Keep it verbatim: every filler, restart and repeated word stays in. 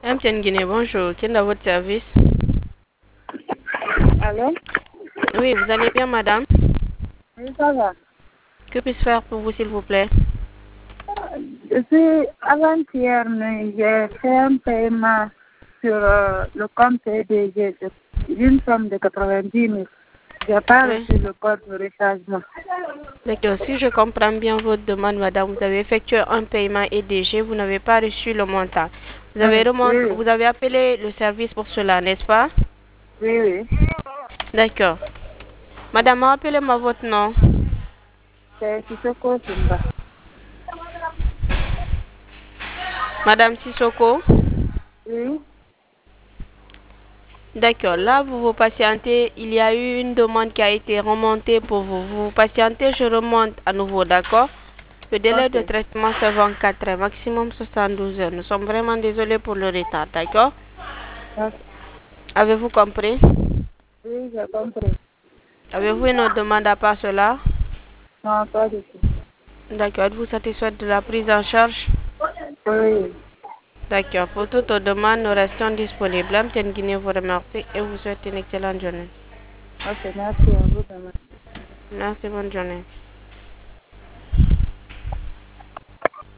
M T N Guinée, bonjour. Qui est à votre service? Allô? Oui, vous allez bien, madame? Oui, ça va. Que puis-je faire pour vous, s'il vous plaît? Depuis avant-hier, mais j'ai fait un paiement sur euh, le compte P D G d'une somme de quatre-vingt-dix mille. Je n'ai pas Oui. reçu le code de rechargement. D'accord. Si je comprends bien votre demande, madame, vous avez effectué un paiement E D G, vous n'avez pas reçu le montant. Vous avez, Oui, remont- oui, vous avez appelé le service pour cela, n'est-ce pas? oui, oui. D'accord. Madame, rappelez-moi votre nom. C'est Sissoko Simba. Madame Sissoko? Oui, D'accord. Là, vous vous patientez. Il y a eu une demande qui a été remontée pour vous. Vous vous patientez, je remonte à nouveau, d'accord? Le délai de ok. traitement, c'est vingt-quatre heures, maximum soixante-douze heures. Nous sommes vraiment désolés pour le retard, d'accord? Ok. Avez-vous compris? Oui, j'ai compris. Avez-vous une autre demande à part cela? Non, pas du tout. D'accord. Êtes-vous satisfaite de la prise en charge? Oui. D'accord. Pour toute autre demande, nous restons disponibles. M T N Guinée vous remercie et vous souhaite une excellente journée. Ok, merci à vous demain. Merci, bonne journée.